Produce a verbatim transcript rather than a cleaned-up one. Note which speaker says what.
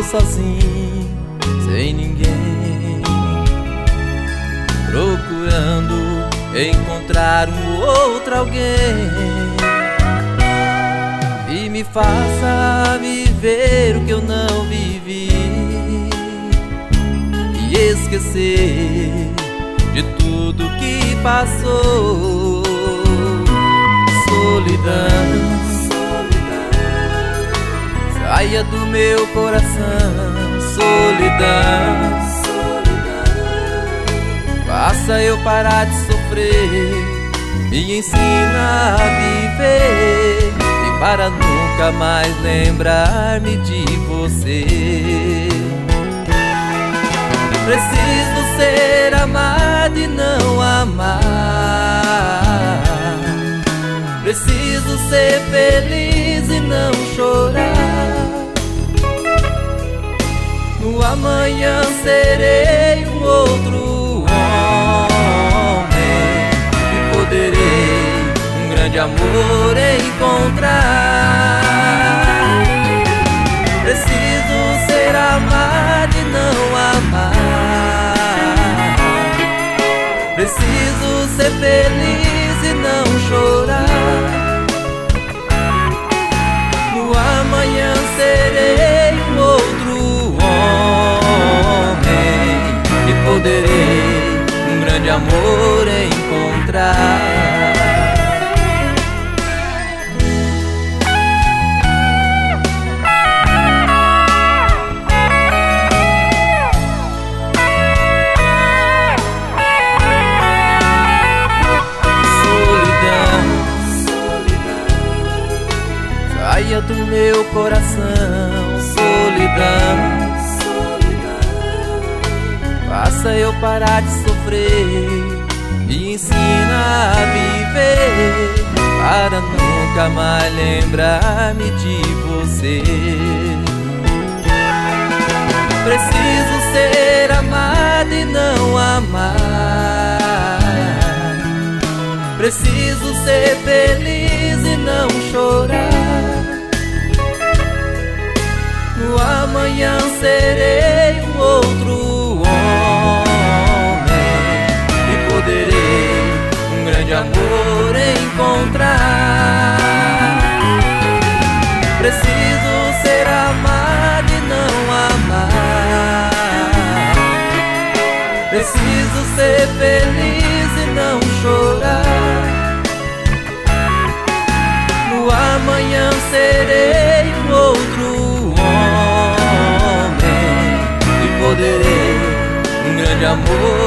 Speaker 1: sozinho, sem ninguém, procurando encontrar um outro alguém e me faça viver o que eu não vivi e esquecer de tudo que passou. Solidão, saia do meu coração. Solidão, faça eu parar de sofrer, me ensina a viver, e para nunca mais lembrar-me de você. Preciso ser amado e não amar, preciso ser feliz e não chorar. No amanhã serei um outro homem e poderei um grande amor encontrar. Preciso ser amado e não amar, preciso ser feliz e não chorar. No amanhã serei um outro homem e poderei um grande amor encontrar. Saia do meu coração. Solidão, faça eu parar de sofrer, me ensina a viver, para nunca mais lembrar-me de você. Preciso ser amado e não amar, preciso ser feliz e não chorar. No amanhã serei um outro homem e poderei um grande amor encontrar. Preciso ser amado e não amar, preciso ser feliz e não chorar. No amanhã serei um outro homem e poderei um grande amor